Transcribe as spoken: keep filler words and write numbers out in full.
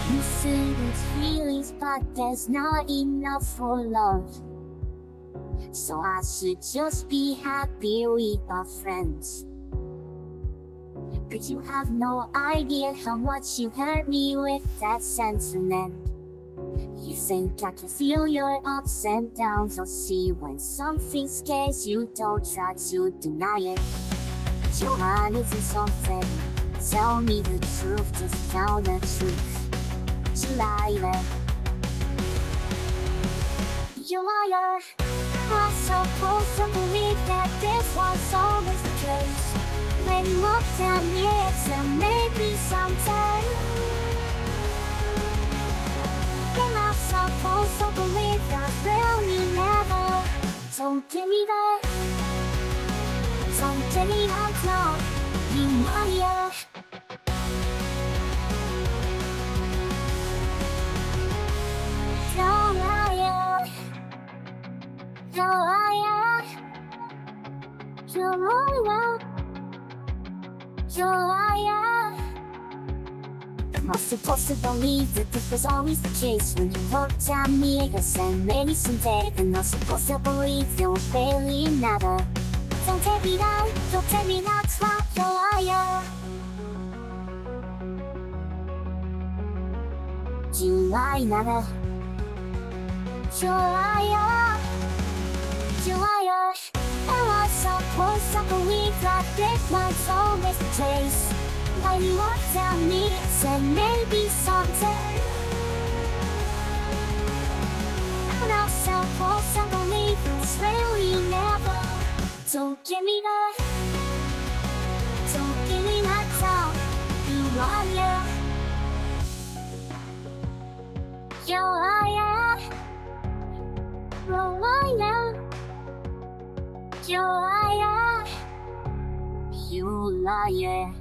You say there's feelings, but there's not enough for love. So I should just be happy with our friends. But you have no idea how much you hurt me with that sentiment. You think I can feel your ups and downs, or see when something scares you, don't try to deny it. But your mind isn't something. Tell me the truth, just tell the truth. You liar. You liar. I'm supposed to believe that this was always the case. When you looked at me, it said maybe sometime. And I'm supposed to believe that really never. Don't give me that. Don't give me that, no. You liar. You liar. You liar. You liar. You liar. Am I supposed to believe that this was always the case? When you looked at me, I said maybe someday. And I'm supposed to believe there was barely another. Don't take me down, don't take me down, stop, you liar. You lie, nada. You liar. You liar. Am I supposed to believe that this was always the case? When you looked at me, it said maybe someday. And I'm supposed to believe it's really never. Don't give me that. Don't give me that talk. You liar. You liar. You liar. You liar. You liar.